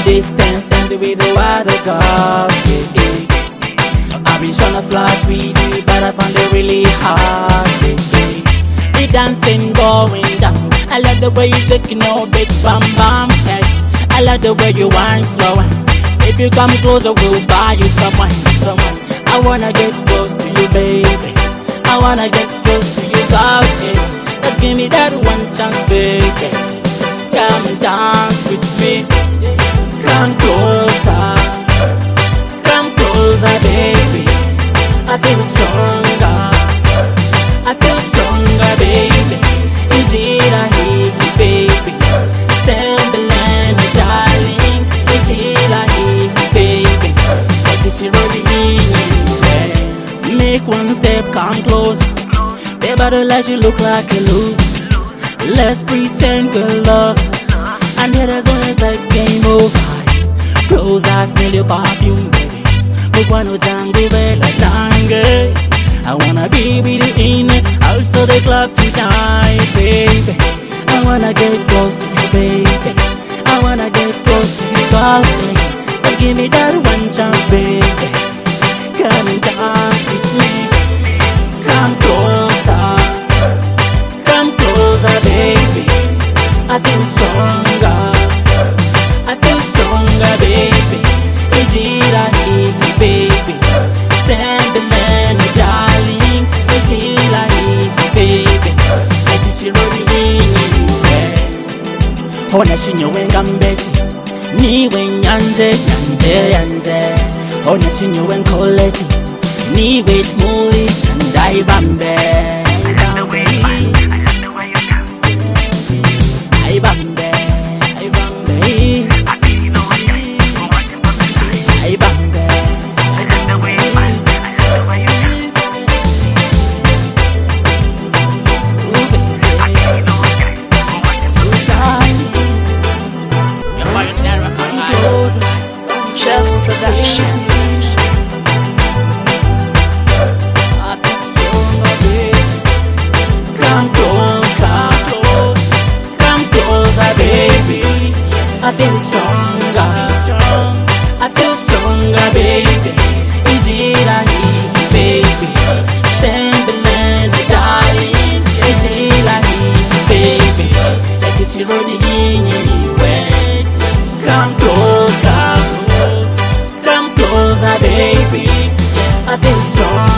a distance, dancing with the water girls. I've been trying to flirt with you, but I found it really hard. The dancing going down. I like the way you shake your big bam bam. Hey. I like the way you whine slow. If you come closer, we'll buy you some wine. I wanna get close to you, baby. I wanna get close to you, girl. Hey. Just give me that one chance, baby. Come and dance with me. Come closer. Come closer, baby. I feel stronger. I feel stronger, baby. Ijira hiki, baby. Sembelan, darling. Ijira hiki, baby. Make one step, come close. Baby, I don't like you look like a loser. Let's pretend good love. And then as soon as I came over, close, I smell your perfume, baby. Mukwano jangu bela tange. I wanna be with you in it, also the club tonight, baby. I wanna get close to you, baby. I wanna get close to you, girl. Just give me that one chance, baby. Come and dance with me. Come closer. Come closer, baby. I feel stronger. I feel stronger, baby. Ijira hiki, baby. Send the man, darling. Ijira hiki, baby. Ona shinyo wenga mbeti. Niwe nyanje. Ona shinyo wenkoleti. Niwe chmuli chanjai bambe. Just production. Come closer, come closer, baby. I feel stronger, I feel stronger, baby. Ijira hiki, baby. Sembelan, darling. Ijira hiki, baby. Etichironi niwe. Come closer, come closer, baby. I feel strong.